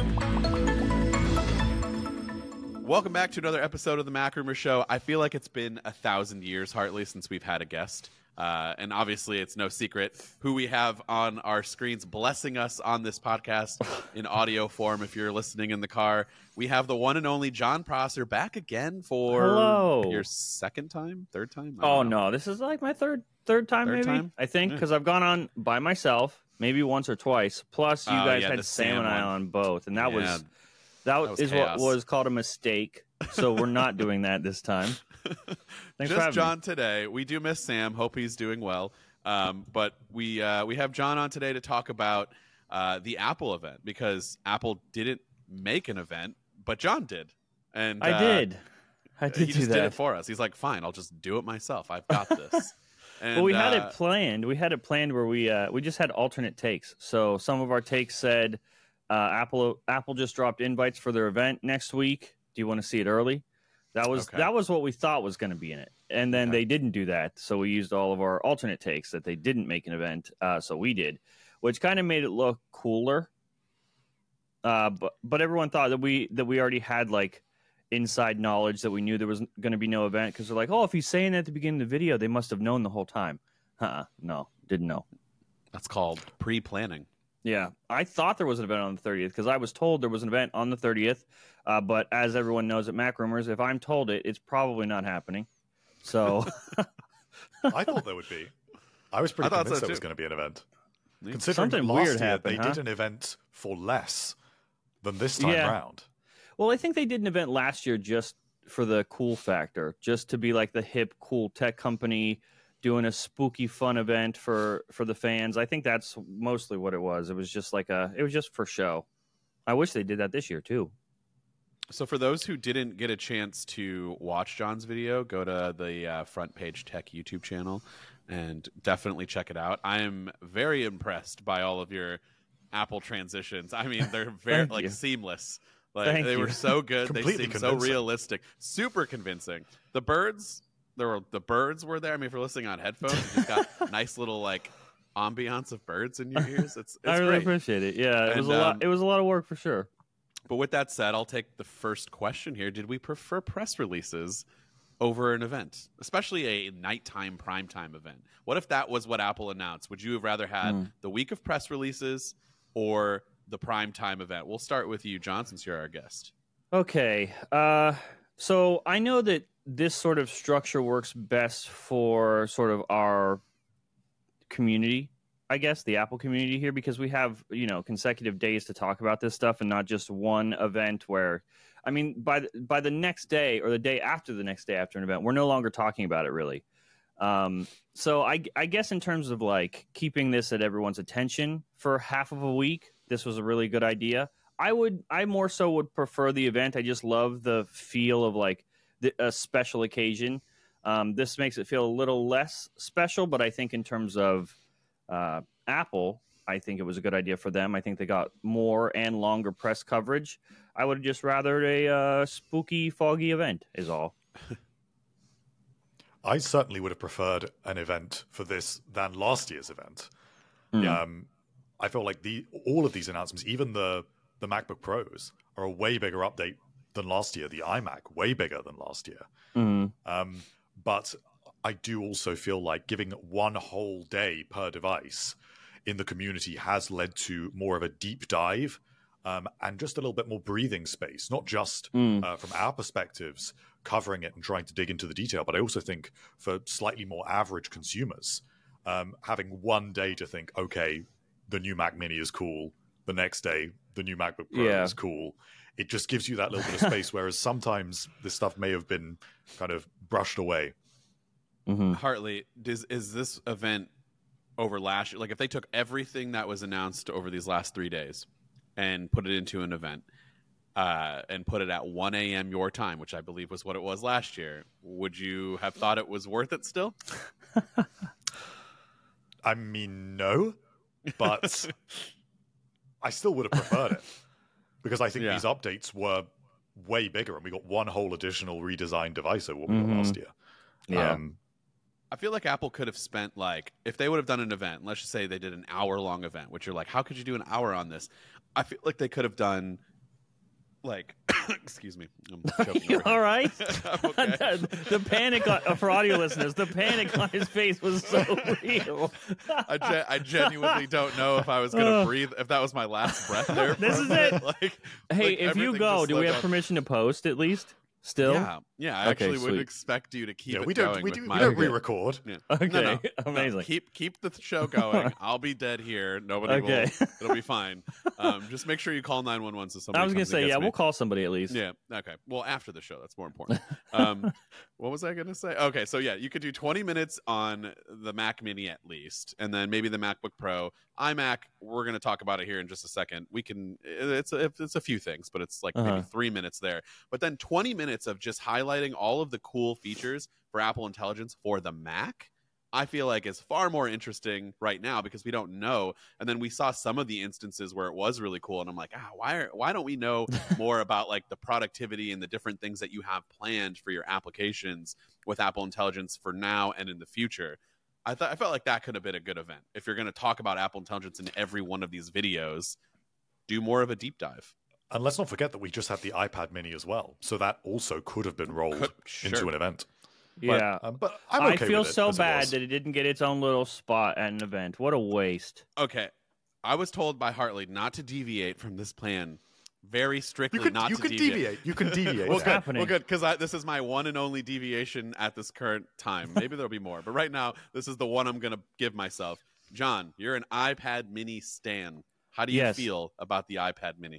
Welcome back to another episode of the Mac Rumor Show. I feel like it's been 1,000 years, Hartley, since we've had a guest. And obviously, it's no secret who we have on our screens blessing us on this podcast in audio form. If you're listening in the car, we have the one and only Jon Prosser back again for your second time, third time? Oh, no, this is like my third time, maybe. I think, because I've gone on by myself, maybe once or twice. Plus, you guys had Sam and I on both, and that was chaos. What was called a mistake. So we're not doing that this time. Thanks for having John me. Today. We do miss Sam. Hope he's doing well. But we have John on today to talk about the Apple event, because Apple didn't make an event, but John did. And I did. He just did it for us. He's like, fine, I'll just do it myself. I've got this. And, well, we had it planned. We had it planned where we just had alternate takes. So some of our takes said Apple just dropped invites for their event next week. Do you want to see it early? That was what we thought was going to be in it. And then they didn't do that. So we used all of our alternate takes that they didn't make an event. So we did, which kind of made it look cooler. But everyone thought that we already had like inside knowledge that we knew there was going to be no event, because they're like, oh, if he's saying that at the beginning of the video, they must have known the whole time. No, didn't know. That's called pre-planning. Yeah, I thought there was an event on the 30th because I was told there was an event on the 30th. But as everyone knows at Mac Rumors, if I'm told it's probably not happening. So I thought there would be. I was pretty convinced there was going to be an event. Considering something last weird year happened, they did an event for less than this time round. Well, I think they did an event last year just for the cool factor, just to be like the hip, cool tech company doing a spooky, fun event for the fans. I think that's mostly what it was. It was just like it was just for show. I wish they did that this year too. So for those who didn't get a chance to watch John's video, go to the Front Page Tech YouTube channel and definitely check it out. I am very impressed by all of your Apple transitions. I mean, they're very seamless. Like they were so good. They seemed so realistic, super convincing. The birds were there. I mean, if you're listening on headphones, you just got nice little like ambiance of birds in your ears. It's I really great. Appreciate it. Yeah, it was a lot. It was a lot of work for sure. But with that said, I'll take the first question here. Did we prefer press releases over an event, especially a nighttime primetime event? What if that was what Apple announced? Would you have rather had the week of press releases or the primetime event? We'll start with you, John, since you're our guest. Okay. So I know that this sort of structure works best for sort of our community, I guess, the Apple community here, because we have, consecutive days to talk about this stuff and not just one event where, I mean, by the next day or the day after the next day after an event, we're no longer talking about it really. So I guess in terms of like keeping this at everyone's attention for half of a week, this was a really good idea. I more so would prefer the event. I just love the feel of like a special occasion. This makes it feel a little less special, but I think in terms of Apple, I think it was a good idea for them. I think they got more and longer press coverage. I would have just rather a spooky, foggy event is all. I certainly would have preferred an event for this than last year's event. I feel like all of these announcements, even the MacBook Pros, are a way bigger update than last year. The iMac, way bigger than last year. But I do also feel like giving one whole day per device in the community has led to more of a deep dive and just a little bit more breathing space, not just from our perspectives, covering it and trying to dig into the detail, but I also think for slightly more average consumers, having one day to think, okay, the new Mac Mini is cool. The next day, the new MacBook Pro is cool. It just gives you that little bit of space, whereas sometimes this stuff may have been kind of brushed away. Hartley, is this event over last year? Like if they took everything that was announced over these last 3 days and put it into an event and put it at 1 a.m. your time, which I believe was what it was last year, would you have thought it was worth it still? I mean, no, but I still would have preferred it because I think these updates were way bigger and we got one whole additional redesigned device over what we got last year. Yeah. I feel like Apple could have spent like, if they would have done an event, let's just say they did an hour-long event, which you're like, how could you do an hour on this? I feel like they could have done like, excuse me, I'm choking You over all here. right? I'm okay. The panic for audio listeners, the panic on his face was so real. I genuinely don't know if I was gonna breathe, if that was my last breath there. For This a is minute. it. Like, Hey, like if you everything go, just do we slowed have down. permission to post at least? Still? Yeah, I Okay, actually would sweet. expect you to keep Yeah, it we don't going we with do my we don't Okay. re-record. Yeah. Okay, No, amazing. Keep the show going. I'll be dead here. Nobody Okay. will. It'll be fine. Just make sure you call 911 so somebody. I was gonna comes and say, gets yeah, me. we'll call somebody at least. Yeah. Okay. Well, after the show, that's more important. What was I going to say? Okay. So yeah, you could do 20 minutes on the Mac Mini at least, and then maybe the MacBook Pro, iMac. We're going to talk about it here in just a second. We can. It's a few things, but it's like maybe 3 minutes there. But then 20 minutes of just highlighting all of the cool features for Apple Intelligence for the Mac. I feel like is far more interesting right now because we don't know. And then we saw some of the instances where it was really cool, and I'm like, why don't we know more about like the productivity and the different things that you have planned for your applications with Apple Intelligence for now and in the future? I felt like that could have been a good event. If you're going to talk about Apple Intelligence in every one of these videos, do more of a deep dive. And let's not forget that we just had the iPad Mini as well, so that also could have been rolled into an event. Yeah. But I'm okay I feel with it so as it bad was. that it didn't get its own little spot at an event. What a waste. Okay. I was told by Hartley not to deviate from this plan very strictly. You could deviate. You can deviate. What's Well, happening? good, because this is my one and only deviation at this current time. Maybe there'll be more, but right now, this is the one I'm going to give myself. John, you're an iPad Mini stan. How do you Yes. feel about the iPad Mini?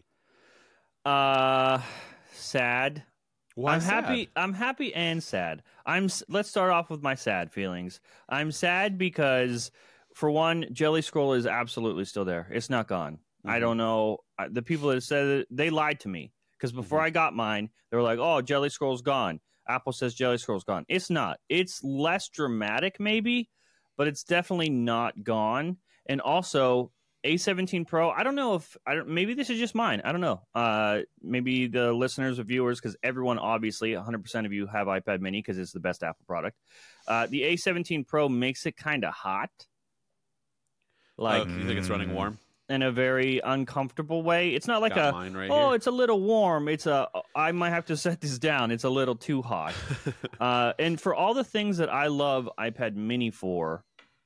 Sad. Why I'm sad? happy. I'm happy and sad. Let's start off with my sad feelings. I'm sad because, for one, Jelly Scroll is absolutely still there. It's not gone. I don't know. The people that said it, they lied to me because before I got mine, they were like, "Oh, Jelly Scroll's gone." Apple says Jelly Scroll's gone. It's not. It's less dramatic, maybe, but it's definitely not gone. And also, A17 Pro, I don't know if maybe this is just mine. I don't know. Maybe the listeners or viewers, because everyone obviously 100% of you have iPad Mini because it's the best Apple product. The A17 Pro makes it kind of hot, like you think it's running warm? in a very uncomfortable way. It's not like Got mine right oh, here. it's a little warm. I might have to set this down. It's a little too hot. And for all the things that I love iPad Mini for,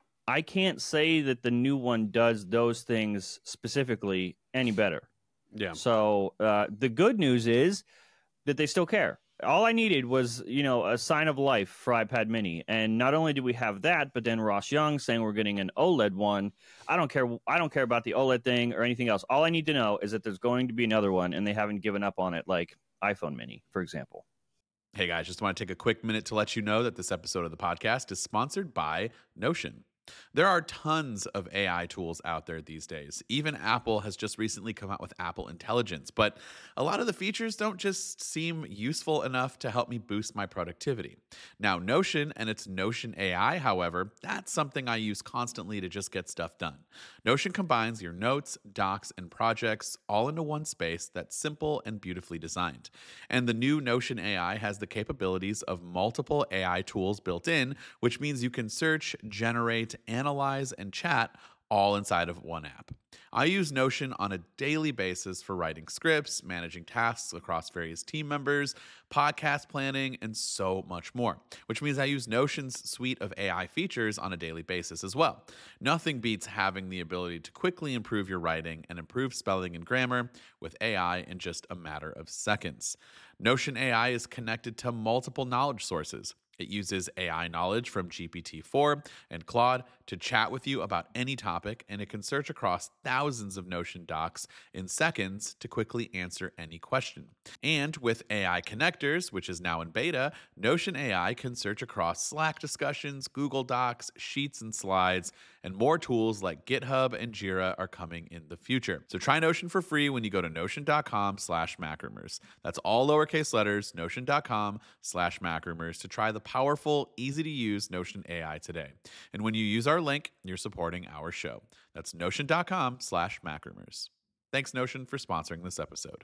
I can't say that the new one does those things specifically any better. Yeah. So the good news is that they still care. All I needed was, a sign of life for iPad Mini, and not only do we have that, but then Ross Young saying we're getting an OLED one. I don't care about the OLED thing or anything else. All I need to know is that there's going to be another one, and they haven't given up on it, like iPhone Mini, for example. Hey guys, just want to take a quick minute to let you know that this episode of the podcast is sponsored by Notion. There are tons of AI tools out there these days. Even Apple has just recently come out with Apple Intelligence, but a lot of the features don't just seem useful enough to help me boost my productivity. Now, Notion and its Notion AI, however, that's something I use constantly to just get stuff done. Notion combines your notes, docs, and projects all into one space that's simple and beautifully designed. And the new Notion AI has the capabilities of multiple AI tools built in, which means you can search, generate, analyze, and chat all inside of one app. I use Notion on a daily basis for writing scripts, managing tasks across various team members, podcast planning, and so much more, which means I use Notion's suite of AI features on a daily basis as well. Nothing beats having the ability to quickly improve your writing and improve spelling and grammar with AI in just a matter of seconds. Notion AI is connected to multiple knowledge sources. It uses AI knowledge from GPT-4 and Claude to chat with you about any topic, and it can search across thousands of Notion docs in seconds to quickly answer any question. And with AI connectors, which is now in beta, Notion AI can search across Slack discussions, Google Docs, Sheets and Slides, and more tools like GitHub and Jira are coming in the future. So try Notion for free when you go to notion.com/macrumors. That's all lowercase letters, notion.com/macrumors to try the powerful, easy-to-use Notion AI today. And when you use our link, you're supporting our show. That's notion.com/macrumors. Thanks, Notion, for sponsoring this episode.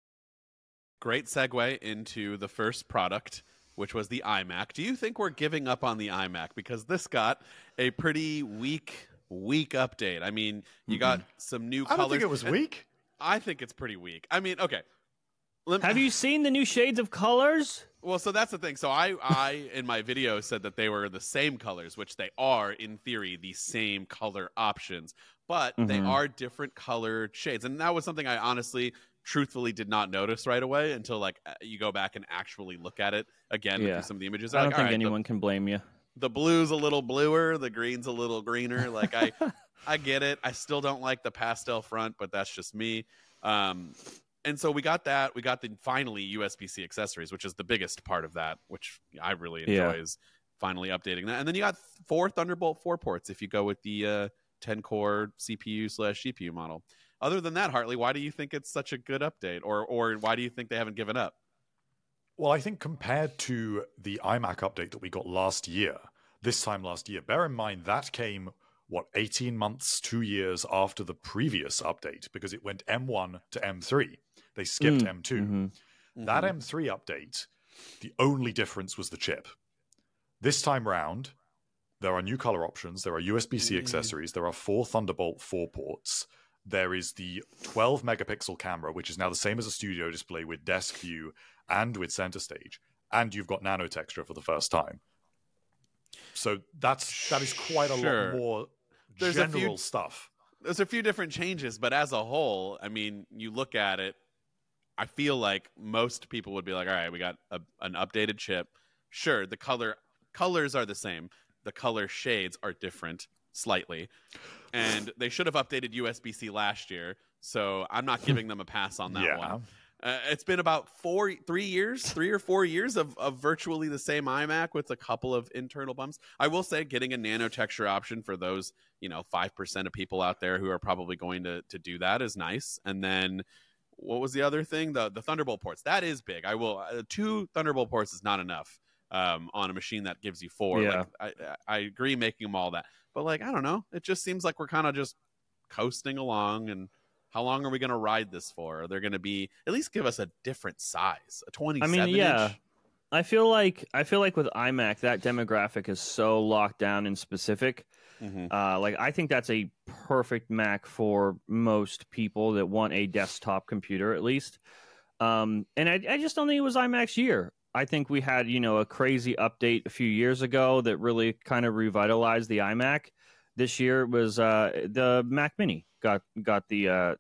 Great segue into the first product, which was the iMac. Do you think we're giving up on the iMac? Because this got a pretty weak update. I mean, you got some new colors. I don't think it was weak. I think it's pretty weak. I mean, okay. Have you seen the new shades of colors? Well, so that's the thing. So I in my video said that they were the same colors, which they are in theory the same color options, but they are different color shades, and that was something I honestly, truthfully, did not notice right away until like you go back and actually look at it again through some of the images. I don't think anyone can blame you. The blue's a little bluer, the green's a little greener. Like I get it. I still don't like the pastel front, but that's just me. And so we got that. We got the finally USB-C accessories, which is the biggest part of that, which I really enjoy is finally updating that. And then you got 4 Thunderbolt 4 ports if you go with the 10-core CPU/GPU model. Other than that, Hartley, why do you think it's such a good update? Or why do you think they haven't given up? Well, I think compared to the iMac update that we got this time last year, bear in mind that came, 18 months, 2 years after the previous update, because it went M1 to M3. They skipped M2. That M3 update, the only difference was the chip. This time round, there are new color options, there are USB-C accessories, there are 4 Thunderbolt 4 ports, there is the 12 megapixel camera, which is now the same as a studio display with desk view and with center stage, and you've got nano texture for the first time. So that is quite a lot more general stuff. There's a few different changes, but as a whole, I mean, you look at it, I feel like most people would be like, all right, we got an updated chip. Sure, the colors are the same. The color shades are different slightly. And they should have updated USB-C last year, so I'm not giving them a pass on that one. It's been about 3 or 4 years of virtually the same iMac with a couple of internal bumps. I will say getting a nano texture option for those, 5% of people out there who are probably going to do that is nice. And then what was the other thing? The Thunderbolt ports. That is big. 2 Thunderbolt ports is not enough on a machine that gives you 4. Yeah. Like, I agree making them all that. But I don't know. It just seems like we're kind of just coasting along, and how long are we going to ride this for? Are they going to be at least give us a different size, a 27 inch? I feel like with iMac, that demographic is so locked down and specific. I think that's a perfect Mac for most people that want a desktop computer, at least. And I just don't think it was iMac's year. I think we had, a crazy update a few years ago that really kind of revitalized the iMac. This year was the Mac Mini got the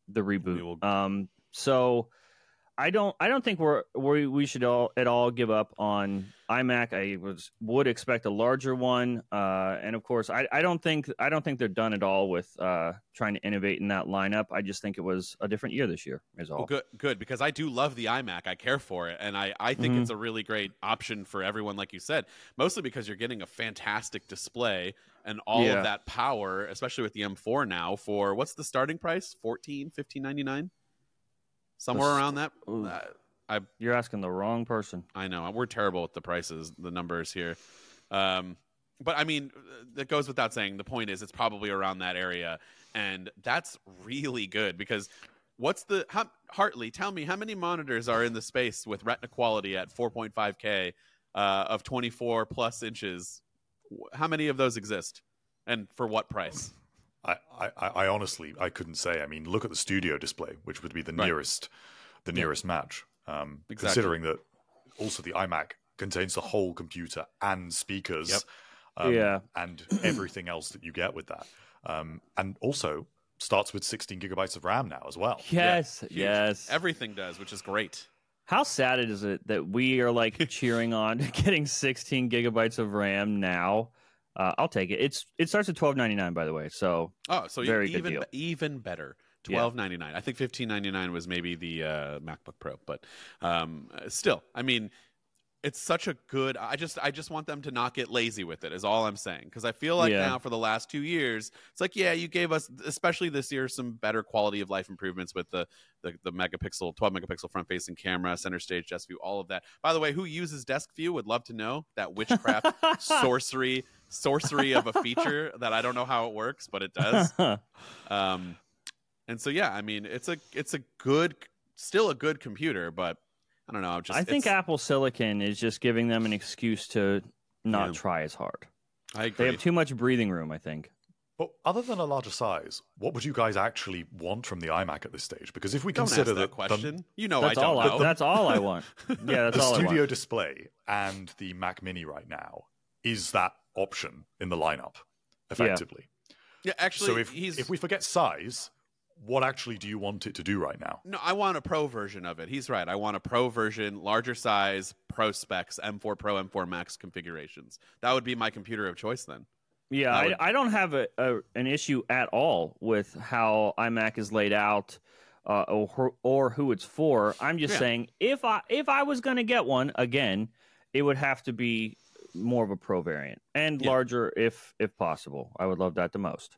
reboot. So I don't think we should at all give up on iMac. I would expect a larger one, and of course, I don't think they're done at all with trying to innovate in that lineup. I just think it was a different year this year. Is all. Well, good, because I do love the iMac. I care for it, and I think it's a really great option for everyone, like you said. Mostly because you're getting a fantastic display and all of that power, especially with the M4 now. For what's the starting price? $15.99. Somewhere around that. You're asking the wrong person. I know. We're terrible with the prices, the numbers here. But I mean, that goes without saying. The point is, it's probably around that area. And that's really good because Hartley, tell me, how many monitors are in the space with Retina quality at 4.5K of 24 plus inches? How many of those exist? And for what price? I honestly, I couldn't say. I mean, look at the studio display, which would be the nearest match. Considering that also the iMac contains the whole computer and speakers, and everything else that you get with that, and also starts with 16 gigabytes of RAM now as well. Yes. Everything does, which is great. How sad is it that we are cheering on getting 16 gigabytes of RAM now? I'll take it. It starts at $12.99, by the way. So very good deal. Even better. $12.99. I think $15.99 was maybe the MacBook Pro, but still, I mean, it's such a good. I just want them to not get lazy with it. Is all I'm saying, because I feel like now for the last 2 years, it's like you gave us, especially this year, some better quality of life improvements with the 12 megapixel front facing camera, center stage, desk view, all of that. By the way, who uses desk view would love to know that witchcraft sorcery of a feature that I don't know how it works, but it does. And so I mean, it's still a good computer, but I don't know. I think Apple Silicon is just giving them an excuse to not try as hard. I agree. They have too much breathing room, I think. But other than a larger size, what would you guys actually want from the iMac at this stage? Because if we Don't consider ask that question, you know, I That's don't all. know. That's all I want. Yeah, that's the all I studio want. display and the Mac Mini right now is that option in the lineup, effectively. Yeah, actually, So if we forget size, what actually do you want it to do right now? No, I want a Pro version of it. He's right. I want a Pro version, larger size, Pro specs, M4 Pro, M4 Max configurations. That would be my computer of choice then. Yeah, I don't have an issue at all with how iMac is laid out or who it's for. I'm just saying if I was going to get one again, it would have to be more of a Pro variant and larger if possible. I would love that the most.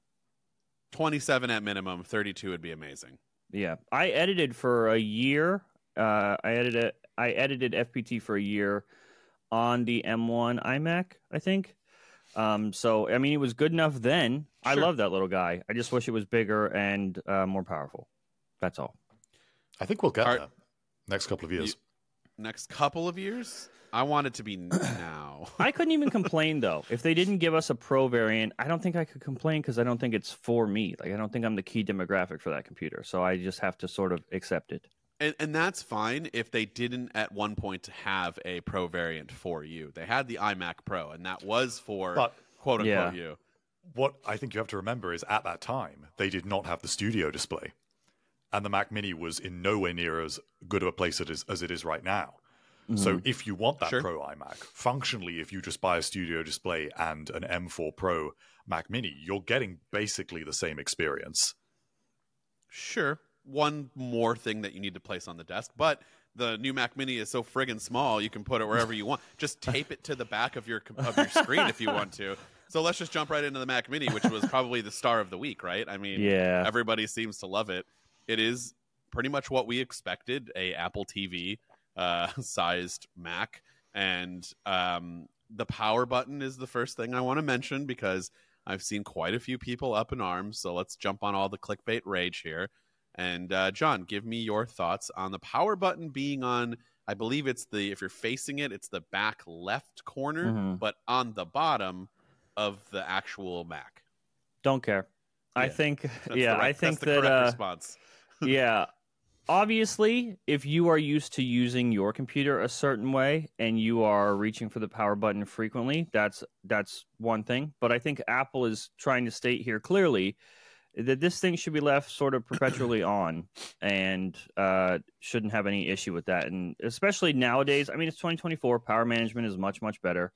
27 at minimum, 32 would be amazing. Yeah, I edited for a year. I edited FPT for a year on the M1 iMac, I think. So, I mean, it was good enough then. Sure. I love that little guy. I just wish it was bigger and more powerful. That's all. I think we'll get there next couple of years. Next couple of years? I want it to be now. I couldn't even complain, though. If they didn't give us a Pro variant, I don't think I could complain because I don't think it's for me. Like, I don't think I'm the key demographic for that computer. So I just have to sort of accept it. And that's fine if they didn't at one point have a Pro variant for you. They had the iMac Pro, and that was for quote-unquote you. What I think you have to remember is at that time, they did not have the studio display. And the Mac Mini was in nowhere near as good of a place as it is right now. Mm-hmm. So if you want that Pro iMac, functionally, if you just buy a studio display and an M4 Pro Mac Mini, you're getting basically the same experience. Sure. One more thing that you need to place on the desk, but the new Mac Mini is so friggin' small you can put it wherever you want. Just tape it to the back of your screen if you want to. So let's just jump right into the Mac Mini, which was probably the star of the week, right? I mean, everybody seems to love it. It is pretty much what we expected, a Apple TV sized Mac, and the power button is the first thing I want to mention because I've seen quite a few people up in arms. So let's jump on all the clickbait rage here. And John, give me your thoughts on the power button being on, I believe it's if you're facing it, it's the back left corner, but on the bottom of the actual Mac. Don't care. Yeah. I think, I think that's the correct response. Yeah. Obviously, if you are used to using your computer a certain way and you are reaching for the power button frequently, that's one thing. But I think Apple is trying to state here clearly that this thing should be left sort of perpetually on and shouldn't have any issue with that. And especially nowadays, I mean, it's 2024. Power management is much, much better.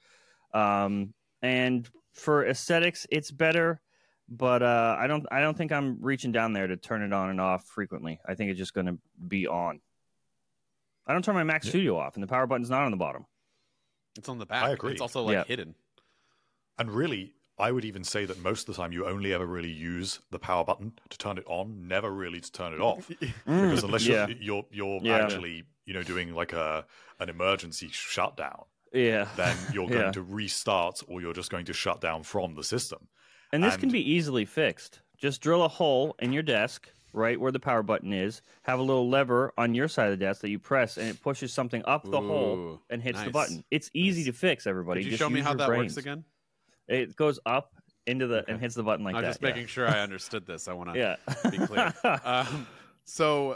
And for aesthetics, it's better. But I don't think I'm reaching down there to turn it on and off frequently. I think it's just going to be on. I don't turn my Mac Studio off, and the power button's not on the bottom. It's on the back. I agree. It's also hidden. And really, I would even say that most of the time you only ever really use the power button to turn it on, never really to turn it off. Because unless you're actually doing like an emergency shutdown, then you're going to restart or you're just going to shut down from the system. And this can be easily fixed. Just drill a hole in your desk, right where the power button is, have a little lever on your side of the desk that you press, and it pushes something up the hole and hits the button. It's easy to fix, everybody. Could you show me how that works again? It goes up into and hits the button like that. I'm just making sure I understood this. I want to be clear. So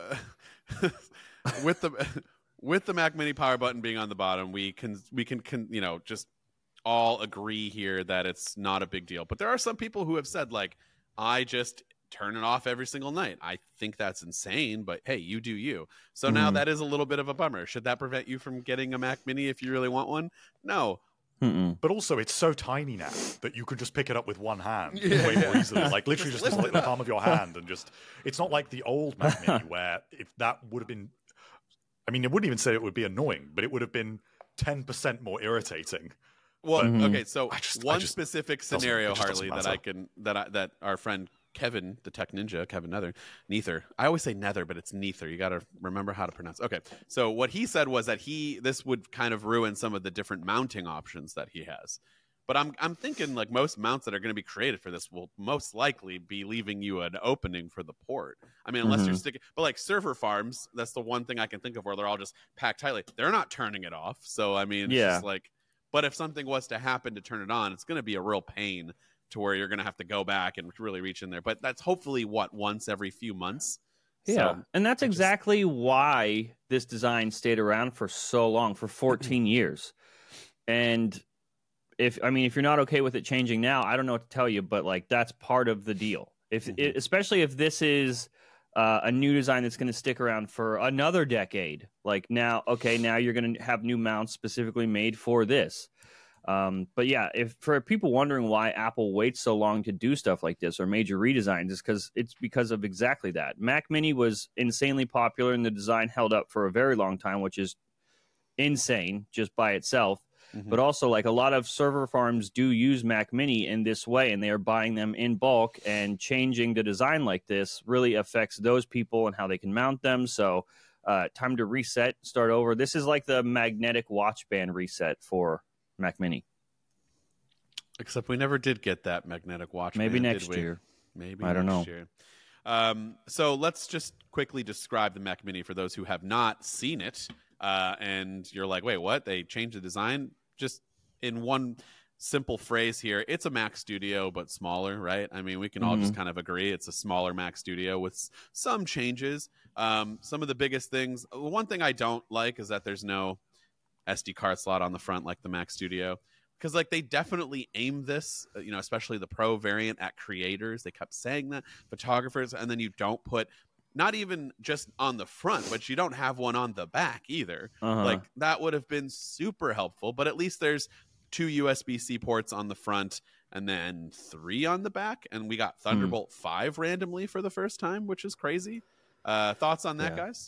with the Mac Mini power button being on the bottom, we can just all agree here that it's not a big deal. But there are some people who have said, like, I just turn it off every single night. I think that's insane, but hey, you do you. So now that is a little bit of a bummer. Should that prevent you from getting a Mac Mini if you really want one? No. But also, it's so tiny now that you can just pick it up with one hand way more easily. Like literally just in the palm of your hand, and it's not like the old Mac Mini where if that would have been, I mean, it wouldn't even say it would be annoying, but it would have been 10% more irritating. Well, okay, so one specific scenario, Harley, that our friend Kevin, the Tech Ninja, Kevin Neither. I always say Nether, but it's Neither. You got to remember how to pronounce. Okay, so what he said was that this would kind of ruin some of the different mounting options that he has. But I'm thinking like most mounts that are going to be created for this will most likely be leaving you an opening for the port. I mean, unless you're sticking, but like server farms, that's the one thing I can think of where they're all just packed tightly. They're not turning it off. So I mean, it's just like. But if something was to happen to turn it on, it's going to be a real pain to where you're going to have to go back and really reach in there. But that's hopefully once every few months. Yeah, So and that's exactly why this design stayed around for so long, for 14 years. And if you're not okay with it changing now, I don't know what to tell you, but like that's part of the deal. Especially if this is a new design that's going to stick around for another decade. Like now you're going to have new mounts specifically made for this. But yeah, if for people wondering why Apple waits so long to do stuff like this or major redesigns, it's because of exactly that. Mac Mini was insanely popular and the design held up for a very long time, which is insane just by itself. But also, like, a lot of server farms do use Mac Mini in this way, and they are buying them in bulk, and changing the design like this really affects those people and how they can mount them. So time to reset, start over. This is like the magnetic watch band reset for Mac Mini. Except we never did get that magnetic watch Maybe band, next did we? year. Maybe I don't next know. year. So let's just quickly describe the Mac Mini for those who have not seen it. And you're like, wait, what? They changed the design? Just in one simple phrase here, it's a Mac Studio, but smaller, right? I mean, we can all just kind of agree it's a smaller Mac Studio with some changes. Some of the biggest things, one thing I don't like is that there's no SD card slot on the front like the Mac Studio. Because like they definitely aim this, especially the Pro variant, at creators. They kept saying that, photographers, and then you don't put, not even just on the front, but you don't have one on the back either. Like that would have been super helpful, but at least there's 2 USB-C ports on the front and then 3 on the back. And we got Thunderbolt 5 randomly for the first time, which is crazy. Thoughts on that, guys?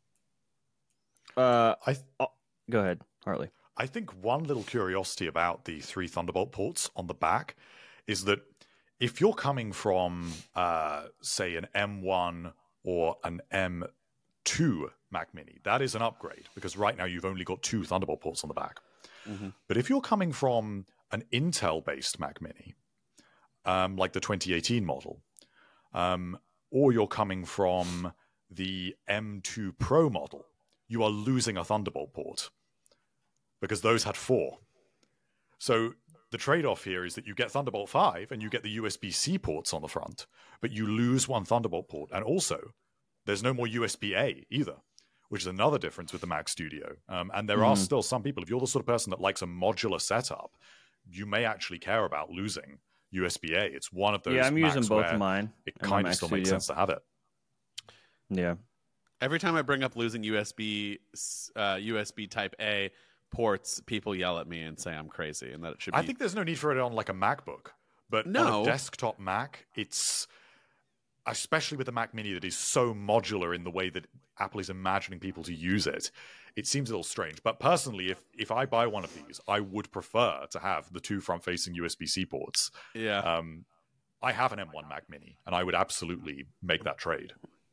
Go ahead, Hartley. I think one little curiosity about the 3 Thunderbolt ports on the back is that if you're coming from, say, an M1 or an M2 Mac Mini, that is an upgrade because right now you've only got 2 Thunderbolt ports on the back. But if you're coming from an Intel-based Mac Mini, like the 2018 model, or you're coming from the M2 Pro model, you are losing a Thunderbolt port because those had 4. So the trade-off here is that you get Thunderbolt 5 and you get the USB-C ports on the front, but you lose 1 Thunderbolt port. And also, there's no more USB-A either, which is another difference with the Mac Studio. And there are still some people, if you're the sort of person that likes a modular setup, you may actually care about losing USB-A. It's one of those Yeah, I'm using Macs both where of mine. it kind of still makes sense to have it. Yeah. Every time I bring up losing USB Type A ports, people yell at me and say I'm crazy and that it should be. I think there's no need for it on like a MacBook, but on a desktop Mac, it's, especially with the Mac Mini that is so modular in the way that Apple is imagining people to use it, it seems a little strange. But personally, if I buy one of these, I would prefer to have the 2 front-facing USB-C ports. Yeah. I have an M1 Mac Mini, and I would absolutely make that trade.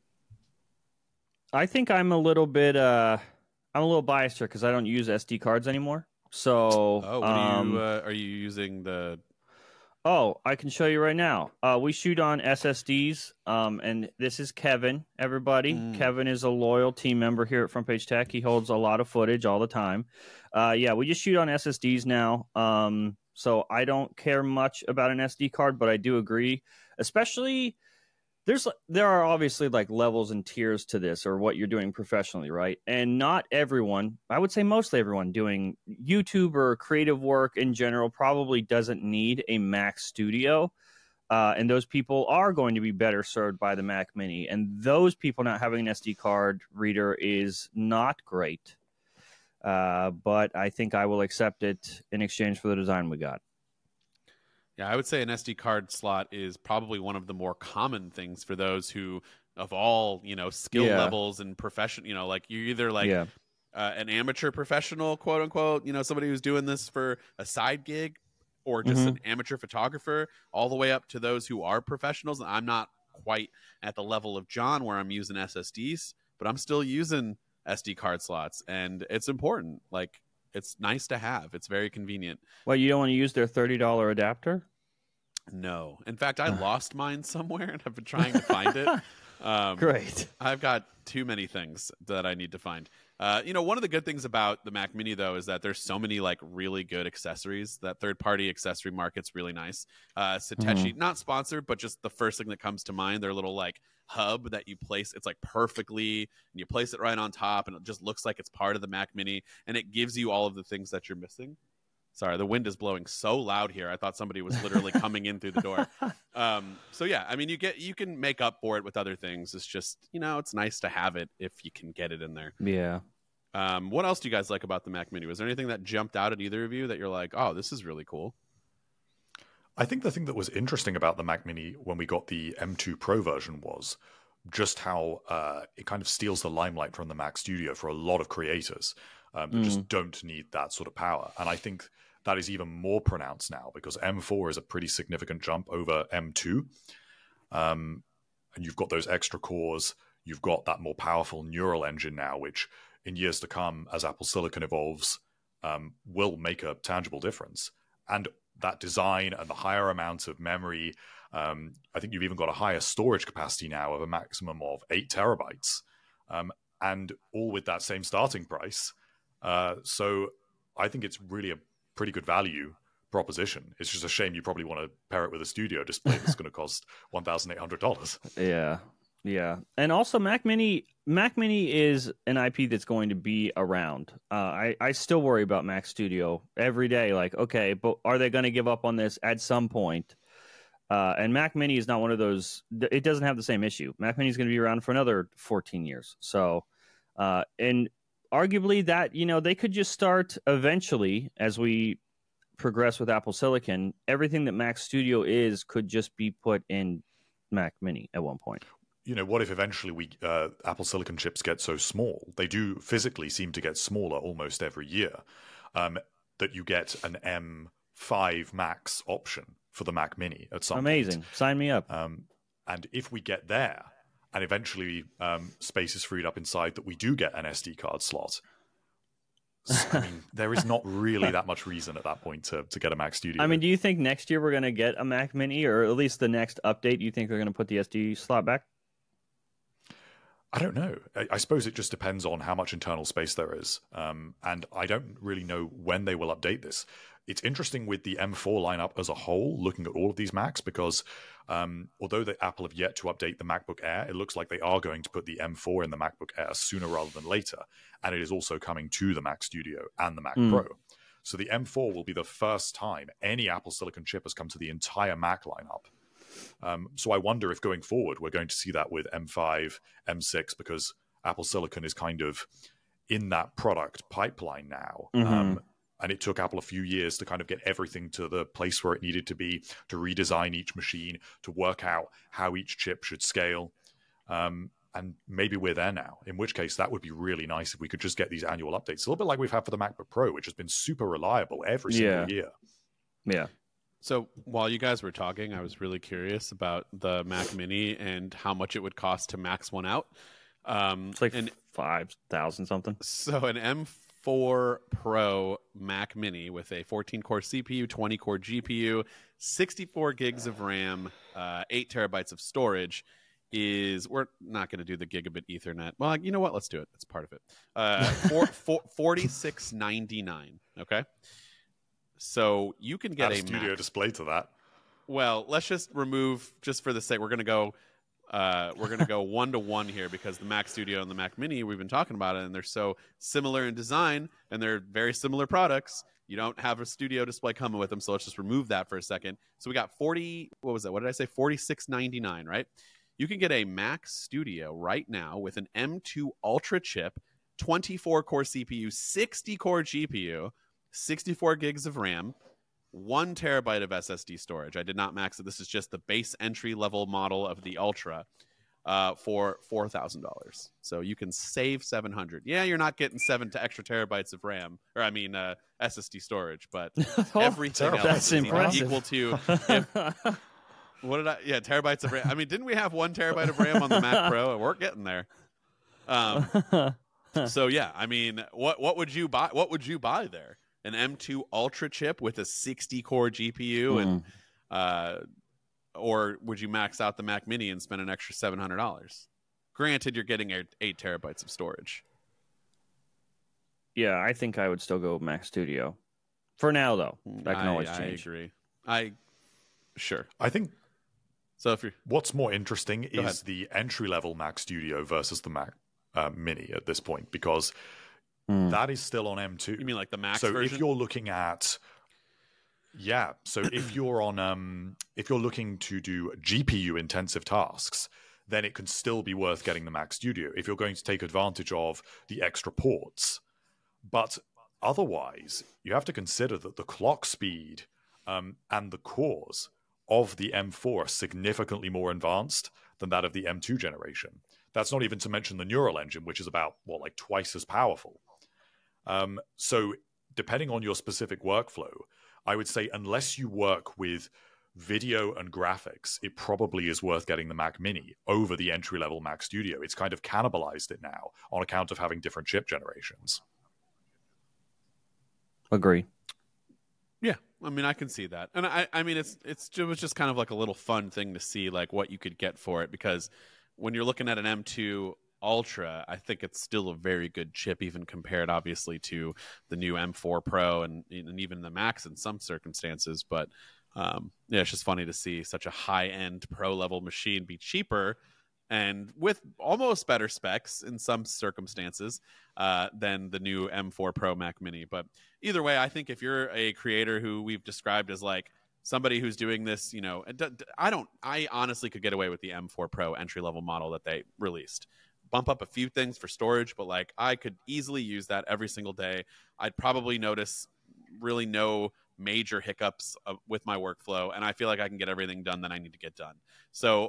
I think I'm a little bit biased here because I don't use SD cards anymore. So, are you using the? Oh, I can show you right now. We shoot on SSDs, and this is Kevin, everybody. Kevin is a loyal team member here at Front Page Tech. He holds a lot of footage all the time. We just shoot on SSDs now. So I don't care much about an SD card, but I do agree, especially there are obviously like levels and tiers to this or what you're doing professionally, right? And not everyone, I would say mostly everyone doing YouTube or creative work in general probably doesn't need a Mac Studio. And those people are going to be better served by the Mac Mini. And those people not having an SD card reader is not great. But I think I will accept it in exchange for the design we got. Yeah, I would say an SD card slot is probably one of the more common things for those who, of all, skill levels and profession, like you're either like an amateur professional, quote unquote, somebody who's doing this for a side gig or just an amateur photographer, all the way up to those who are professionals. And I'm not quite at the level of John where I'm using SSDs, but I'm still using SD card slots, and it's important. Like, it's nice to have. It's very convenient. Well, you don't want to use their $30 adapter? No. In fact, I lost mine somewhere, and I've been trying to find it. Great. I've got too many things that I need to find. One of the good things about the Mac Mini, though, is that there's so many like really good accessories. That third-party accessory market's really nice. Satechi, not sponsored, but just the first thing that comes to mind. Their little like hub that you place. It's like perfectly, and you place it right on top, and it just looks like it's part of the Mac Mini, and it gives you all of the things that you're missing. Sorry, the wind is blowing so loud here. I thought somebody was literally coming in through the door. So yeah, I mean, you can make up for it with other things. It's just, it's nice to have it if you can get it in there. Yeah. What else do you guys like about the Mac Mini? Was there anything that jumped out at either of you that you're like, oh, this is really cool? I think the thing that was interesting about the Mac Mini when we got the M2 Pro version was just how it kind of steals the limelight from the Mac Studio for a lot of creators that just don't need that sort of power. And I think that is even more pronounced now because M4 is a pretty significant jump over M2. And you've got those extra cores. You've got that more powerful neural engine now, which in years to come, as Apple Silicon evolves, will make a tangible difference. And that design and the higher amount of memory, I think you've even got a higher storage capacity now of a maximum of 8 terabytes, and all with that same starting price. So I think it's really a pretty good value proposition. It's just a shame you probably want to pair it with a studio display that's going to cost $1,800. Yeah. And also Mac Mini is an IP that's going to be around. I still worry about Mac Studio every day. Like, okay, but are they going to give up on this at some point? And Mac Mini is not one of those. It doesn't have the same issue. Mac Mini is going to be around for another 14 years. So, and arguably that, they could just start eventually as we progress with Apple Silicon. Everything that Mac Studio is could just be put in Mac Mini at one point. What if eventually Apple Silicon chips get so small? They do physically seem to get smaller almost every year, that you get an M5 Max option for the Mac Mini at some point. Amazing. Sign me up. And if we get there, and eventually space is freed up inside, that we do get an SD card slot. I mean, there is not really that much reason at that point to get a Mac Studio. I mean, do you think next year we're going to get a Mac Mini, or at least the next update, you think they're going to put the SD slot back? I don't know. I suppose it just depends on how much internal space there is. And I don't really know when they will update this. It's interesting with the M4 lineup as a whole, looking at all of these Macs, because although Apple have yet to update the MacBook Air, it looks like they are going to put the M4 in the MacBook Air sooner rather than later. And it is also coming to the Mac Studio and the Mac Pro. So the M4 will be the first time any Apple Silicon chip has come to the entire Mac lineup. So I wonder if going forward, we're going to see that with M5, M6, because Apple Silicon is kind of in that product pipeline now. And it took Apple a few years to kind of get everything to the place where it needed to be, to redesign each machine, to work out how each chip should scale. And maybe we're there now, in which case that would be really nice if we could just get these annual updates. A little bit like we've had for the MacBook Pro, which has been super reliable every single year. Yeah. So while you guys were talking, I was really curious about the Mac Mini and how much it would cost to max one out. It's like 5,000 something. So an M4 Pro Mac Mini with a 14-core CPU, 20-core GPU, 64 gigs of RAM, 8 terabytes of storage we're not going to do the gigabit Ethernet. Well, you know what? Let's do it. It's part of it. $46.99. Okay. So you can get a studio Mac display to that. Well, let's just remove, just for the sake, we're gonna go 1-to-1 here, because the Mac Studio and the Mac Mini, we've been talking about it, and they're so similar in design, and they're very similar products. You don't have a studio display coming with them, so let's just remove that for a second. So we got what was that? What did I say? $46.99, right? You can get a Mac Studio right now with an M2 Ultra chip, 24-core CPU, 60-core GPU, 64 gigs of RAM, 1 terabyte of SSD storage. I did not max it. This is just the base entry level model of the Ultra for $4,000. So you can save $700. Yeah, you're not getting 7 extra terabytes of RAM, or I mean SSD storage, but everything else that's is impressive. equal to. What did I? Yeah, terabytes of RAM. I mean, didn't we have 1 terabyte of RAM on the Mac Pro? We're getting there. So yeah, I mean, what would you buy? What would you buy there? An M2 Ultra chip with a 60-core GPU and or would you max out the Mac Mini and spend an extra $700? Granted, you're getting 8 terabytes of storage. Yeah, I think I would still go Mac Studio. For now, though. That can always change. I agree. Sure. I think so. If you're what's more interesting Go is ahead. the entry-level Mac Studio versus the Mac Mini at this point, because Hmm. that is still on M2. You mean like the Max so version? if you're looking at so if you're on if you're looking to do GPU intensive tasks, then it can still be worth getting the Mac Studio if you're going to take advantage of the extra ports. But otherwise, you have to consider that the clock speed and the cores of the M4 are significantly more advanced than that of the M2 generation. That's not even to mention the neural engine, which is about like twice as powerful. So depending on your specific workflow, I would say unless you work with video and graphics, it probably is worth getting the Mac Mini over the entry-level Mac Studio. It's kind of cannibalized it now on account of having different chip generations. Agree. Yeah, I mean, I can see that, and I mean, it was just kind of like a little fun thing to see, like what you could get for it, because when you're looking at an M2 Ultra, I think it's still a very good chip, even compared, obviously, to the new M4 Pro and even the Max in some circumstances. But yeah, it's just funny to see such a high-end pro-level machine be cheaper and with almost better specs in some circumstances than the new M4 Pro Mac Mini. But either way, I think if you're a creator who we've described as like somebody who's doing this, I honestly could get away with the M4 Pro entry-level model that they released. Bump up a few things for storage, but like I could easily use that every single day. I'd probably notice really no major hiccups with my workflow, and I feel like I can get everything done that I need to get done. So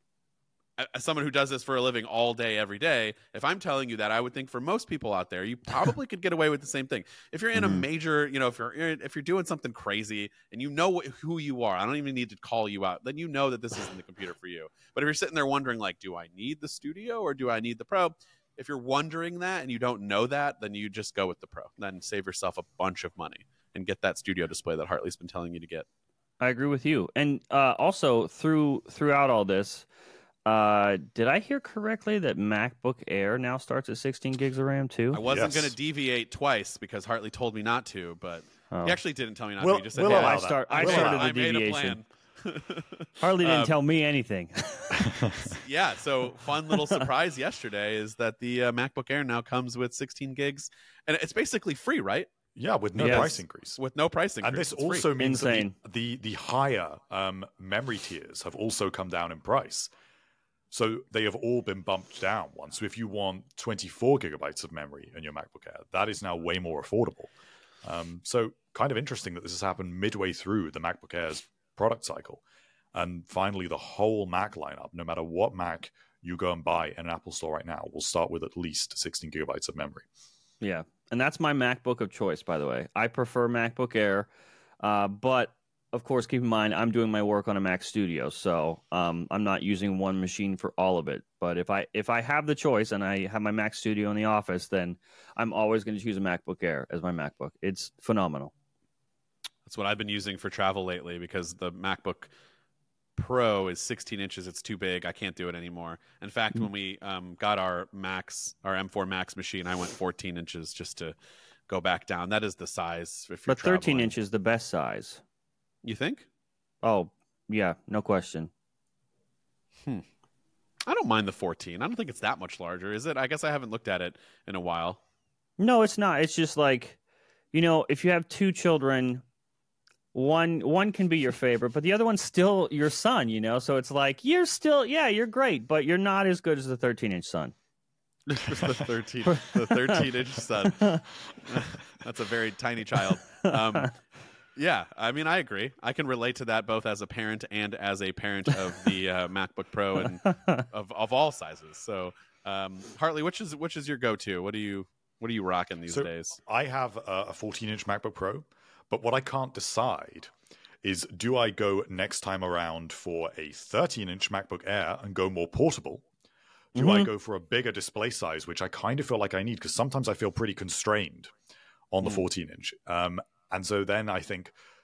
as someone who does this for a living all day, every day, if I'm telling you that, I would think for most people out there, you probably could get away with the same thing. If you're in a major, if you're doing something crazy and you know who you are, I don't even need to call you out, then you know that this isn't the computer for you. But if you're sitting there wondering, like, do I need the Studio or do I need the Pro? If you're wondering that and you don't know that, then you just go with the Pro. Then save yourself a bunch of money and get that Studio display that Hartley's been telling you to get. I agree with you. And also, throughout all this, did I hear correctly that MacBook Air now starts at 16 gigs of RAM too? I wasn't Yes. going to deviate twice because Hartley told me not to, but he actually didn't tell me not We'll- to. He just said, we'll "Hey, allow I that. started I the made a deviation. plan." Hardly didn't tell me anything. Yeah, so fun little surprise yesterday is that the MacBook Air now comes with 16 gigs, and it's basically free, right? Yeah, with no Yes. price increase. With no price increase. And this It's free. also means Insane. that the higher memory tiers have also come down in price. So they have all been bumped down one. So if you want 24 gigabytes of memory in your MacBook Air, that is now way more affordable. So kind of interesting that this has happened midway through the MacBook Air's product cycle. And finally, the whole Mac lineup, no matter what Mac you go and buy in an Apple store right now, will start with at least 16 gigabytes of memory. Yeah, and that's my MacBook of choice, by the way. I prefer MacBook Air, but of course, keep in mind I'm doing my work on a Mac Studio, so I'm not using one machine for all of it. But if I have the choice and I have my Mac Studio in the office, then I'm always going to choose a MacBook Air as my MacBook. It's phenomenal. That's what I've been using for travel lately because the MacBook Pro is 16 inches. It's too big. I can't do it anymore. In fact, when we got our M4 Max machine, I went 14 inches just to go back down. That is the size. If you're But 13 traveling. inches is the best size. You think? Oh, yeah, no question. I don't mind the 14. I don't think it's that much larger, is it? I guess I haven't looked at it in a while. No, it's not. It's just like, if you have two children, one can be your favorite, but the other one's still your son, So it's like, you're great, but you're not as good as the 13-inch son. Just the 13-inch son. That's a very tiny child. Yeah, I mean, I agree. I can relate to that both as a parent and as a parent of the MacBook Pro and of all sizes. So, Hartley, which is your go-to? What are you rocking these days? I have a 14-inch MacBook Pro, but what I can't decide is, do I go next time around for a 13-inch MacBook Air and go more portable? Do I go for a bigger display size, which I kind of feel like I need, because sometimes I feel pretty constrained on the 14-inch. And so then I think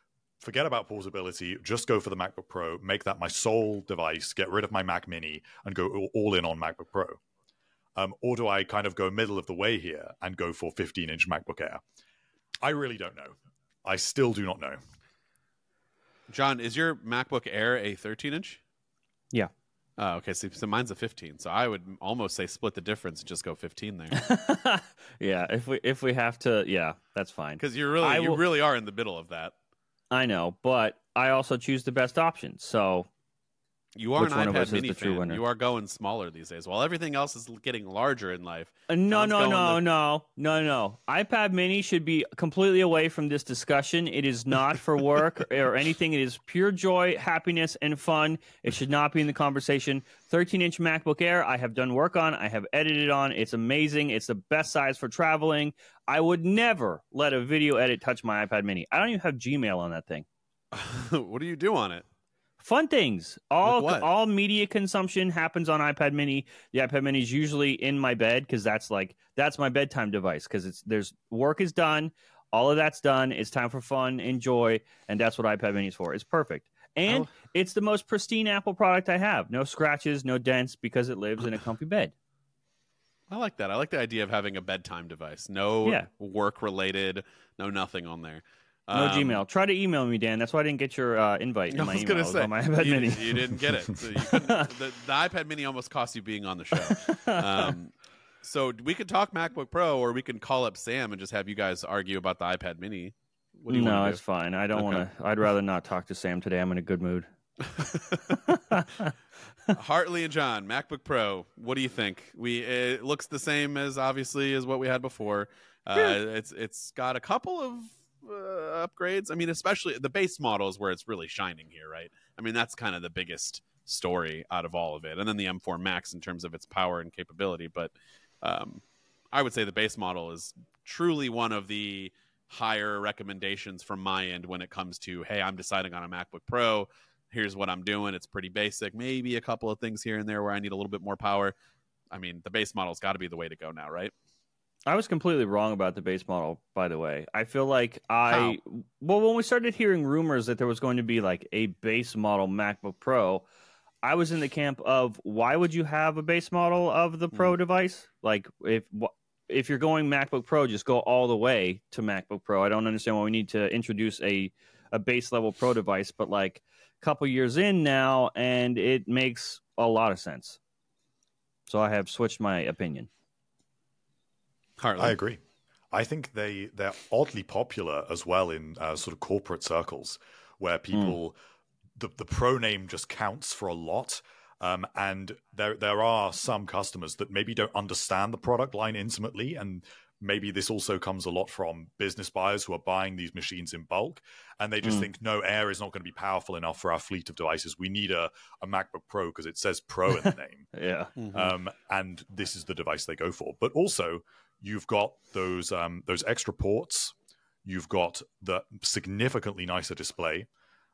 forget about portability, just go for the MacBook Pro, make that my sole device, get rid of my Mac Mini, and go all in on MacBook Pro? Or do I kind of go middle of the way here and go for 15-inch MacBook Air? I really don't know. I still do not know. John, is your MacBook Air a 13-inch? Yeah. Oh, okay. So mine's a 15. So I would almost say split the difference and just go 15 there. Yeah, if we have to, yeah, that's fine. Because you really are in the middle of that. I know, but I also choose the best option. So you are an one of us iPad is Mini the true fan. winner? You are going smaller these days. While everything else is getting larger in life. No. John's iPad Mini should be completely away from this discussion. It is not for work or anything. It is pure joy, happiness, and fun. It should not be in the conversation. 13-inch MacBook Air, I have done work on. I have edited on. It's amazing. It's the best size for traveling. I would never let a video edit touch my iPad Mini. I don't even have Gmail on that thing. What do you do on it? Fun things. Like what? All media consumption happens on iPad Mini. The iPad Mini is usually in my bed because that's my bedtime device because there's work is done, all of that's done. It's time for fun, enjoy, and that's what iPad Mini is for. It's perfect, and it's the most pristine Apple product I have. No scratches, no dents because it lives in a comfy bed. I like that. I like the idea of having a bedtime device. No work related, no nothing on there. No Gmail. Try to email me, Dan. That's why I didn't get your invite in my email. I was going to say, my iPad Mini. You didn't get it. So you couldn't, the iPad Mini almost cost you being on the show. So we could talk MacBook Pro, or we can call up Sam and just have you guys argue about the iPad Mini. What do you want to do? It's fine. I don't want to. I'd rather not talk to Sam today. I'm in a good mood. Hartley and John, MacBook Pro. What do you think? It looks the same as what we had before. It's got a couple of upgrades. I mean, especially the base model is where it's really shining here, right? I mean, that's kind of the biggest story out of all of it, and then the M4 Max in terms of its power and capability. But I would say the base model is truly one of the higher recommendations from my end when it comes to, hey, I'm deciding on a MacBook Pro. Here's what I'm doing. It's pretty basic. Maybe a couple of things here and there where I need a little bit more power. I mean, the base model's got to be the way to go now, right? I was completely wrong about the base model, by the way. I feel like when we started hearing rumors that there was going to be like a base model MacBook Pro, I was in the camp of, why would you have a base model of the Pro device? Like, if you're going MacBook Pro, just go all the way to MacBook Pro. I don't understand why we need to introduce a base level Pro device, but like a couple years in now, and it makes a lot of sense. So I have switched my opinion. Hartley. I agree. I think they're oddly popular as well in sort of corporate circles where people, the Pro name just counts for a lot. And there are some customers that maybe don't understand the product line intimately, and maybe this also comes a lot from business buyers who are buying these machines in bulk, and they just think, no, Air is not going to be powerful enough for our fleet of devices. We need a MacBook Pro because it says Pro in the name. Yeah. And this is the device they go for. But also, you've got those extra ports. You've got the significantly nicer display.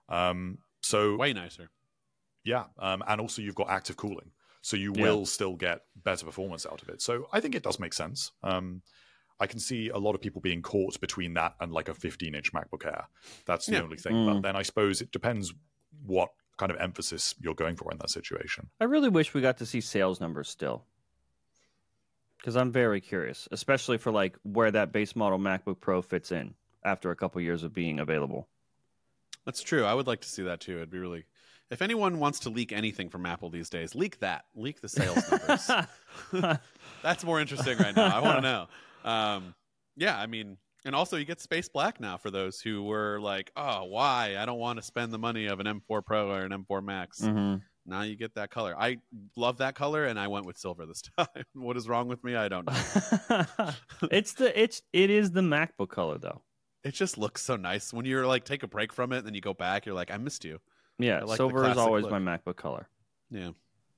So way nicer. Yeah, and also you've got active cooling, so you will still get better performance out of it. So I think it does make sense. I can see a lot of people being caught between that and like a 15-inch MacBook Air. That's the only thing. But then I suppose it depends what kind of emphasis you're going for in that situation. I really wish we got to see sales numbers still, because I'm very curious, especially for like where that base model MacBook Pro fits in after a couple years of being available. That's true. I would like to see that too. It'd be really... If anyone wants to leak anything from Apple these days, leak that. Leak the sales numbers. That's more interesting right now. I want to know. Yeah, I mean, and also you get Space Black now for those who were like, oh, why? I don't want to spend the money of an M4 Pro or an M4 Max. Now you get that color. I love that color, and I went with silver this time. What is wrong with me? I don't know. It is the MacBook color, though. It just looks so nice. When you're like, take a break from it, and then you go back, you're like, I missed you. Yeah, like silver is always look. my MacBook color. Yeah.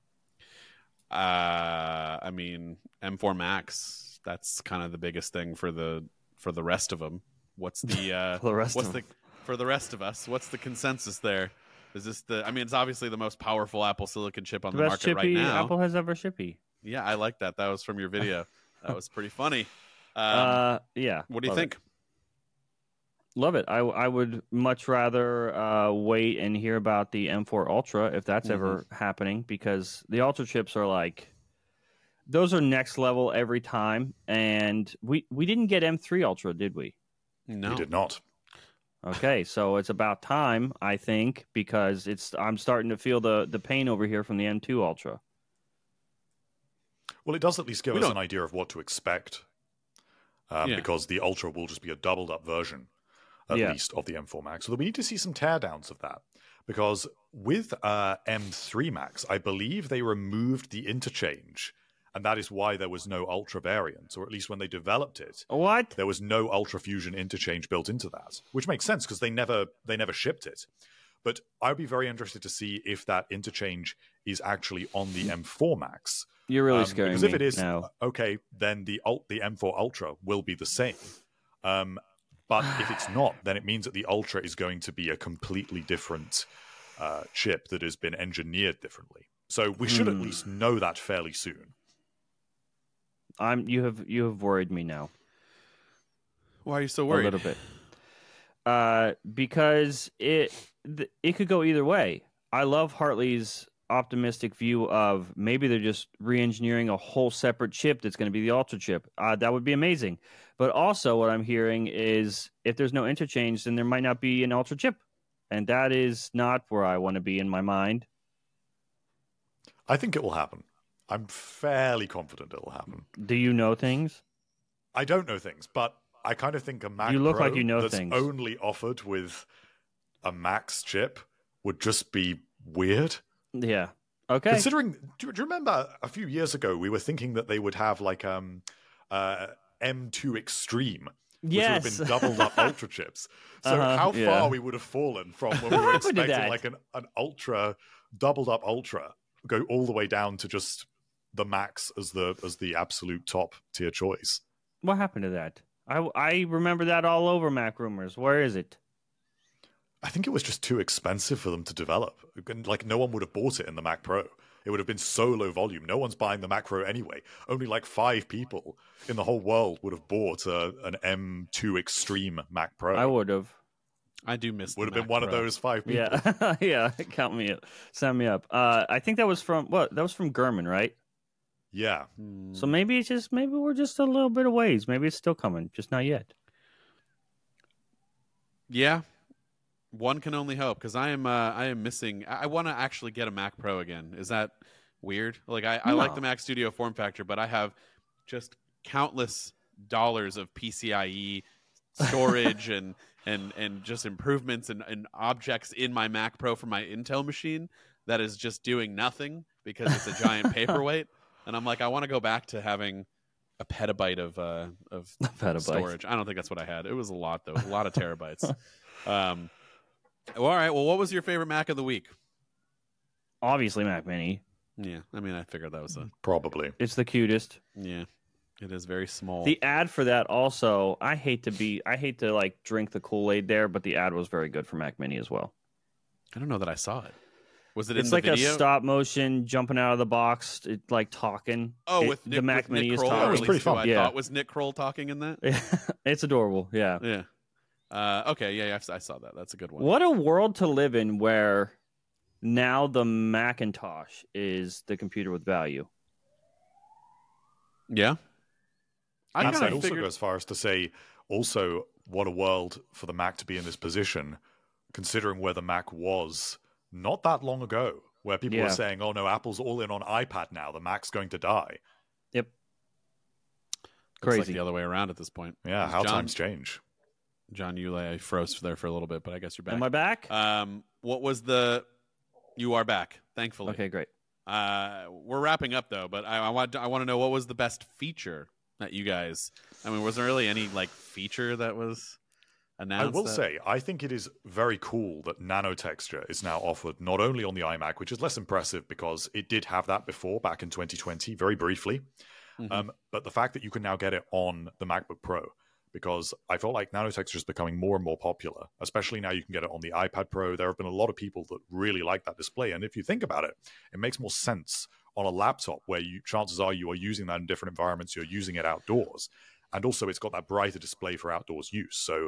I mean, M4 Max, that's kind of the biggest thing for the rest of them. What's the for the rest of us? What's the consensus there? Is this I mean, it's obviously the most powerful Apple Silicon chip on the best market right now. Apple has ever shippy. Yeah, I like that. That was from your video. That was pretty funny. Yeah. What do you think? Love it. I would much rather wait and hear about the M4 Ultra if that's ever happening, because the Ultra chips are like, those are next level every time. And we didn't get M3 Ultra, did we? No, We did not. Okay, so it's about time, I think, because I'm starting to feel the pain over here from the M2 Ultra. Well, it does at least give We us don't- an idea of what to expect, Yeah. because the Ultra will just be a doubled up version, at Yeah. least, of the M4 Max. So we need to see some teardowns of that, because with M3 Max, I believe they removed the interchange, and that is why there was no Ultra variant, or at least when they developed it, What? there was no Ultra Fusion interchange built into that, which makes sense because they never shipped it. But I'd be very interested to see if that interchange is actually on the M4 Max. You're really scaring Because me if it is, now. okay, then the M4 Ultra will be the same. But if it's not, then it means that the Ultra is going to be a completely different chip that has been engineered differently. So we should at least know that fairly soon. You have worried me now. Why are you so A worried? little bit. Because it could go either way. I love Hartley's optimistic view of maybe they're just re-engineering a whole separate chip that's going to be the Ultra chip. That would be amazing. But also what I'm hearing is if there's no interchange, then there might not be an Ultra chip. And that is not where I want to be in my mind. I think it will happen. I'm fairly confident it will happen. Do you know things? I don't know things, but I kind of think a Mac You look Pro like you know that's things. only offered with a Max chip would just be weird. Yeah. Okay. Considering, do you remember a few years ago we were thinking that they would have like M2 Extreme, which would have Yes. been doubled up Ultra chips. So how yeah. far we would have fallen from when we What were happened to expecting that? like an Ultra, doubled up Ultra, go all the way down to just the Max as the absolute top tier choice. What happened to that? I remember that all over Mac Rumors. Where is it? I think it was just too expensive for them to develop. Like, no one would have bought it in the Mac Pro. It would have been so low volume. No one's buying the Mac Pro anyway. Only like 5 people in the whole world would have bought an M2 Extreme Mac Pro. I would have. I do miss. would the have been Mac one of Pro. those 5 people. Yeah, yeah. Count me up. Sign me up. I think that was from what? That was from Gurman, right? Yeah. So maybe we're just a little bit of ways. Maybe it's still coming, just not yet. Yeah, one can only hope, because I am missing. I want to actually get a Mac Pro again. Is that weird? Like I like No. the Mac Studio form factor, but I have just countless dollars of PCIe storage and just improvements and objects in my Mac Pro from my Intel machine that is just doing nothing because it's a giant paperweight. And I'm like, I want to go back to having a petabyte of Petabyte. storage. I don't think that's what I had. It was a lot though, a lot of terabytes. Well, all right. Well, what was your favorite Mac of the week? Obviously, Mac Mini. Yeah, I mean, I figured that was a Probably. It's the cutest. yeah. It is very small. The ad for that also. I hate to like drink the Kool-Aid there, but the ad was very good for Mac Mini as well. I don't know that I saw it. Was it It's in the like video? a stop motion jumping out of the box, like talking. Oh, with Nick, the Mac with Nick Mini is Kroll, talking. or It was at pretty least who fun. I Yeah. thought was Nick Kroll talking in that. It's adorable. Yeah. Yeah. Okay. Yeah, I saw that. That's a good one. What a world to live in where now the Macintosh is the computer with value. Yeah. I And kind I'd of also figured. go as far as to say, also, what a world for the Mac to be in this position, considering where the Mac was not that long ago, where people Yeah. were saying, oh no, Apple's all in on iPad now, the Mac's going to die. Yep. Looks like Crazy. the other way around at this point. Yeah, how John, times change. John Ulay froze there for a little bit, but I guess you're back. Am I back? What was the? You are back, thankfully. Okay, great. We're wrapping up though, but I want to know what was the best feature that you guys. I mean, was there really any like feature that was announced? I will say, I think it is very cool that nanotexture is now offered not only on the iMac, which is less impressive because it did have that before back in 2020, very briefly, but the fact that you can now get it on the MacBook Pro, because I felt like nanotexture is becoming more and more popular, especially now you can get it on the iPad Pro. There have been a lot of people that really like that display. And if you think about it, it makes more sense on a laptop where chances are you are using that in different environments, you're using it outdoors. And also it's got that brighter display for outdoors use. So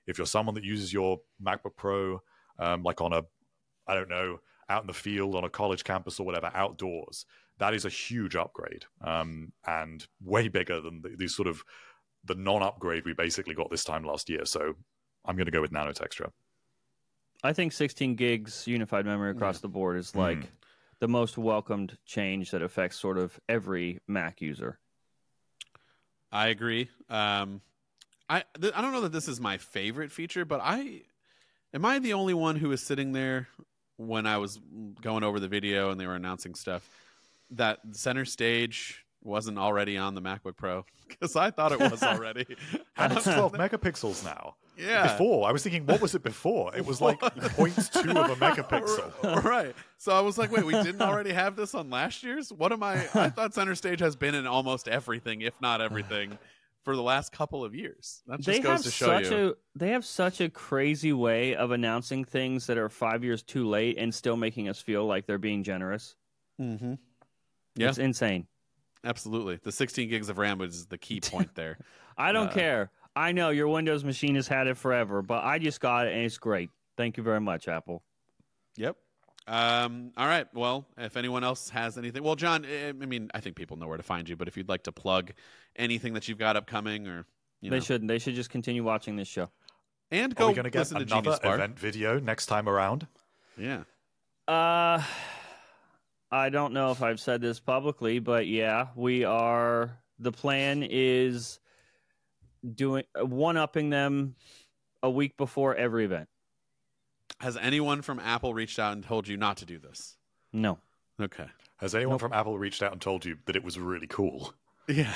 if you're someone that uses your MacBook Pro, like on a, I don't know, out in the field on a college campus or whatever, outdoors, that is a huge upgrade, and way bigger than the sort of the non-upgrade we basically got this time last year. So I'm going to go with Nanotexture. I think 16 gigs unified memory across the board is like the most welcomed change that affects sort of every Mac user. I agree. I don't know that this is my favorite feature, but am I the only one who was sitting there when I was going over the video and they were announcing stuff that center stage wasn't already on the MacBook Pro? Because I thought it was already. And it's 12 megapixels now. Yeah. Before, I was thinking, what was it before? It was like 0.2 of a megapixel. Right. So I was like, wait, we didn't already have this on last year's? I thought center stage has been in almost everything, if not everything, for the last couple of years. That just goes to show you. They have such a crazy way of announcing things that are 5 years too late and still making us feel like they're being generous. Mm-hmm. Yeah. It's insane. Absolutely. The 16 gigs of RAM was the key point there. I don't care. I know your Windows machine has had it forever, but I just got it and it's great. Thank you very much, Apple. Yep. All right. Well, if anyone else has anything, well, John, I mean, I think people know where to find you, but if you'd like to plug anything that you've got upcoming, or they shouldn't. They should just continue watching this show. And go Are we going to get listen to another Genius Bar. event video next time around? Yeah. I don't know if I've said this publicly, but yeah, we are. The plan is doing one-upping them a week before every event. Has anyone from Apple reached out and told you not to do this? No. Okay. Has anyone from Apple reached out and told you that it was really cool? Yeah.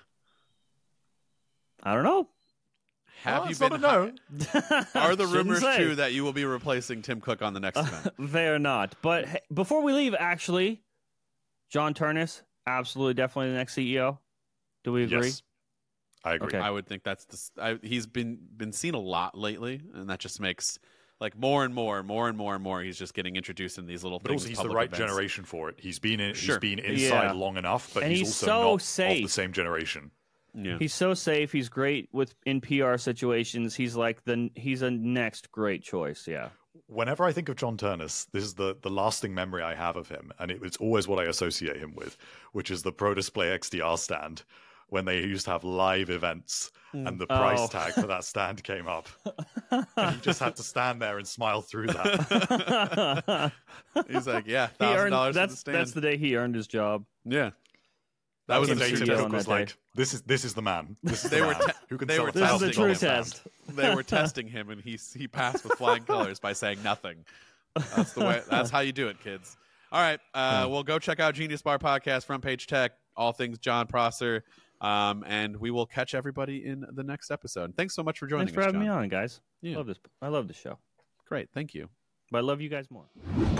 I don't know. Have you not been? a no. Are the Shouldn't rumors say. true that you will be replacing Tim Cook on the next event? They're not. But hey, before we leave, actually, John Turnus, absolutely, definitely the next CEO. Do we agree? Yes, I agree. Okay. I would think that's he's been seen a lot lately, and that just makes like more and more. He's just getting introduced in these little But things. also, he's the public right events. generation for it. He's been Sure. he's been inside Yeah. long enough, but And he's he's also so not of safe. the same generation. Yeah. He's so safe. He's great in PR situations. He's like he's a next great choice. Yeah. Whenever I think of John Turnus, this is the lasting memory I have of him, and it's always what I associate him with, which is the Pro Display XDR stand, when they used to have live events and the price tag for that stand came up. And he just had to stand there and smile through that. He's like, yeah, He earned, $1,000 for the stand. that's the day he earned his job. Yeah. That was the the day Tim CEO Cook on was that day. like, this is the man. This is They the were man te- who can they sell were a This is the testing true $1,000 stand. test. They were testing him, and he passed with flying colors by saying nothing. That's the way. That's how you do it, kids. All right, well, go check out Genius Bar Podcast, Front Page Tech, all things John Prosser, and we will catch everybody in the next episode. Thanks so much for joining Thanks for us, having John. me on, guys. Yeah. I love this show, Great, thank you. but I love you guys more.